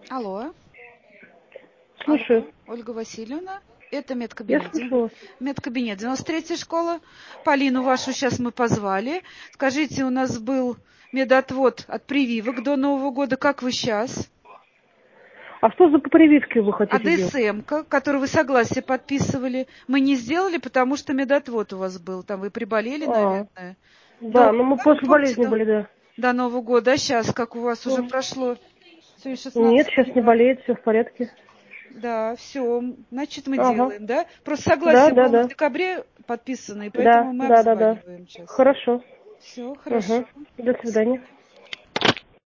Алло. Слушаю. Алло. Ольга Васильевна. Это Я медкабинет. слушаю. Медкабинет 93-я школа. Полину вашу сейчас мы позвали. Скажите, у нас был медотвод от прививок до Нового года. Как вы сейчас? А что за прививки вы хотите делать? АДСМ-ка, которую вы согласие подписывали, мы не сделали, потому что медотвод у вас был. Там вы приболели, наверное. Да, но мы после Помните, болезни были, да. до Нового года. А сейчас, как у вас уже прошло? Сегодня Нет, 16 сейчас не января. болеет, все в порядке. Да, все, значит, мы Ага. делаем, да? Просто Да, согласие да, было в да. декабре подписано, и поэтому Да, мы да, да, да. обзваниваем сейчас. Хорошо. Все, хорошо. Угу. До свидания.